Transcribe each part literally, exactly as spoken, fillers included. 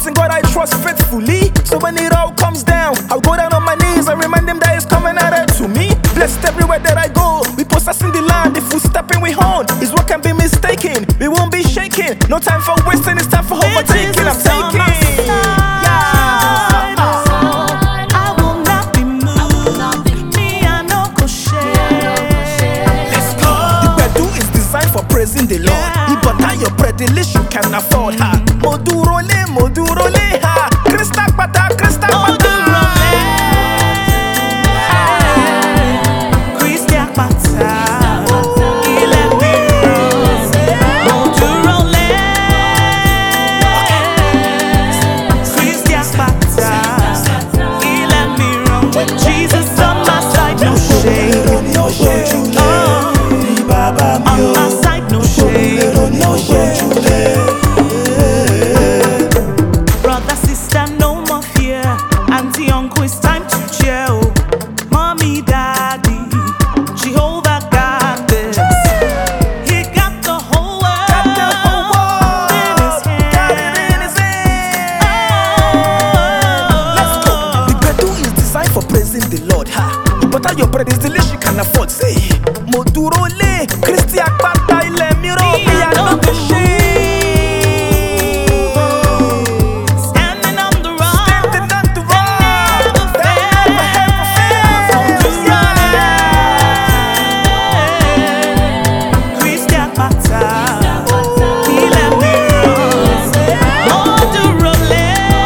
in God I trust faithfully. So when it all comes down, I'll go down on my knees and remind Him that it's coming out to me. Blessed everywhere that I go, we possessing the land. If we step in, we home. His work can be mistaken, we won't be shaking. No time for wasting, it's time for overtaking. I'm taking. Praising the Lord, yeah. But now your predilection you can afford her. Modurole, modurole, ha. Krista pata, Krista pata. Krista pata. Il est bien. Modurole. Krista pata. Il est bien. With Jesus on my side, no shame, no shame. On my side, no shame, no shame. Brother, sister, no more fear. Auntie, uncle, it's time to chill. Mommy, daddy, Jehovah got this. He got the whole world, got the whole world in his hand. Got it in his hand. Oh. Let's go. The breakthrough is designed for praising the Lord. Ha. But how your bread is delicious, you can afford. Say, Modurole, Christian Pata, il est miro, il a not the shame. Standing on the rock, standing on the rock, that never fails. Christian Pata, il est miro, Modurole,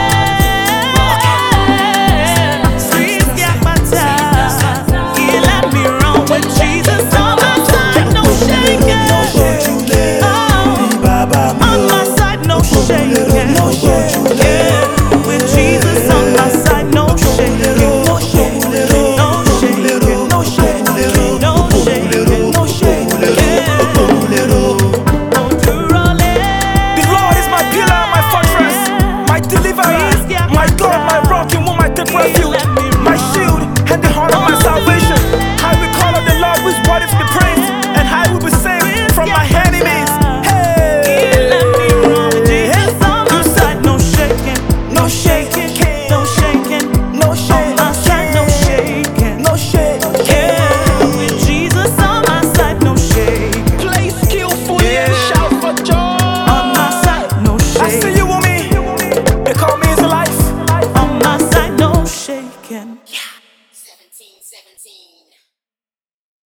Christian Pata, il est miro, with Jesus on my side, no shaking. On my side, no shaking. Yeah, with Jesus on my side, no shaking. No shaking, no shaking, no shaking, no shaking, no shaking. The Lord is my pillar, my fortress, my deliverer, my God, my rock, in whom I take refuge, my shield and the horn of my salvation. I will call on the Lord, whose word is to be praised, and I will be saved from my enemies. No shaking, no shaking, no shaking, on my side, no shaking, no shaking. Yeah, with Jesus on my side, no shaking. Play skillfully, yeah, and shout for joy. On my side, no shaking. I see you with me. They call me his life. On my side, no shaking. Yeah.